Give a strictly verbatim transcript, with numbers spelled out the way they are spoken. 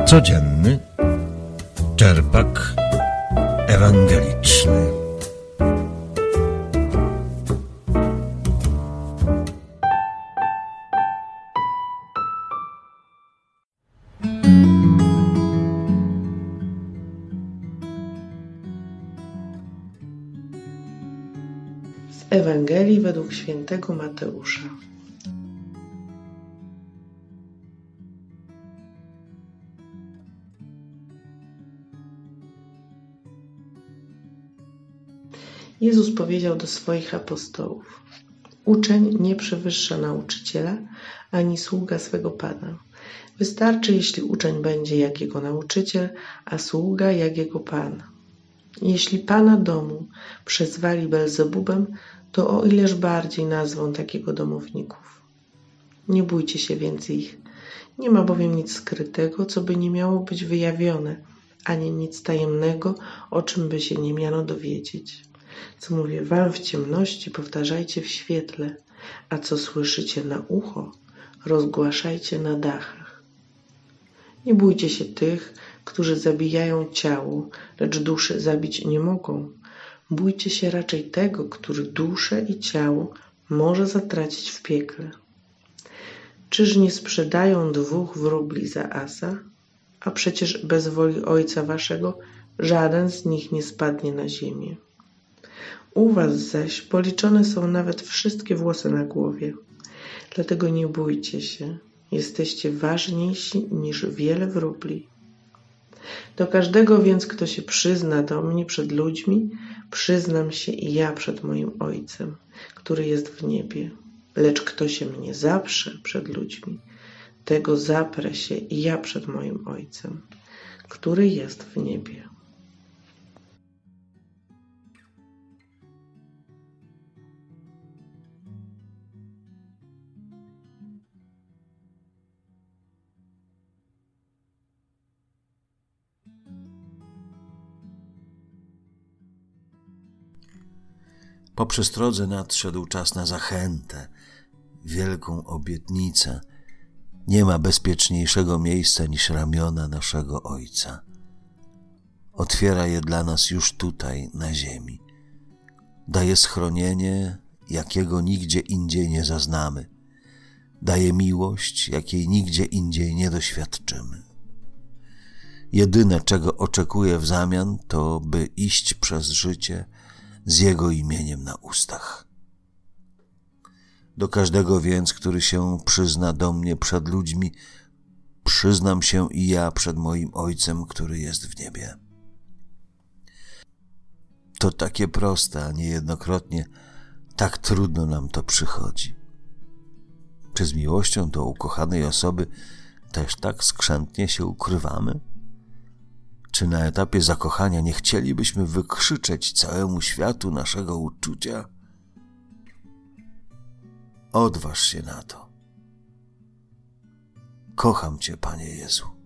Codzienny czerpak ewangeliczny. Z Ewangelii według świętego Mateusza. Jezus powiedział do swoich apostołów: Uczeń nie przewyższa nauczyciela, ani sługa swego Pana. Wystarczy, jeśli uczeń będzie jak jego nauczyciel, a sługa jak jego Pan. Jeśli Pana domu przezwali Belzebubem, to o ileż bardziej nazwą takiego domowników. Nie bójcie się więc ich. Nie ma bowiem nic skrytego, co by nie miało być wyjawione, ani nic tajemnego, o czym by się nie miano dowiedzieć. Co mówię wam w ciemności, powtarzajcie w świetle, a co słyszycie na ucho, rozgłaszajcie na dachach. Nie bójcie się tych, którzy zabijają ciało, lecz duszy zabić nie mogą. Bójcie się raczej tego, który duszę i ciało może zatracić w piekle. Czyż nie sprzedają dwóch wróbli za asa? A przecież bez woli Ojca waszego żaden z nich nie spadnie na ziemię. U was zaś policzone są nawet wszystkie włosy na głowie. Dlatego nie bójcie się, jesteście ważniejsi niż wiele wróbli. Do każdego więc, kto się przyzna do mnie przed ludźmi, przyznam się i ja przed moim Ojcem, który jest w niebie. Lecz kto się mnie zaprze przed ludźmi, tego zaprę się i ja przed moim Ojcem, który jest w niebie. Po przestrodze nadszedł czas na zachętę, wielką obietnicę. Nie ma bezpieczniejszego miejsca niż ramiona naszego Ojca. Otwiera je dla nas już tutaj, na ziemi. Daje schronienie, jakiego nigdzie indziej nie zaznamy. Daje miłość, jakiej nigdzie indziej nie doświadczymy. Jedyne, czego oczekuję w zamian, to by iść przez życie z Jego imieniem na ustach. Do każdego więc, który się przyzna do mnie przed ludźmi, przyznam się i ja przed moim Ojcem, który jest w niebie. To takie proste, a niejednokrotnie tak trudno nam to przychodzi. Czy z miłością do ukochanej osoby też tak skrzętnie się ukrywamy? Czy na etapie zakochania nie chcielibyśmy wykrzyczeć całemu światu naszego uczucia? Odważ się na to. Kocham Cię, Panie Jezu.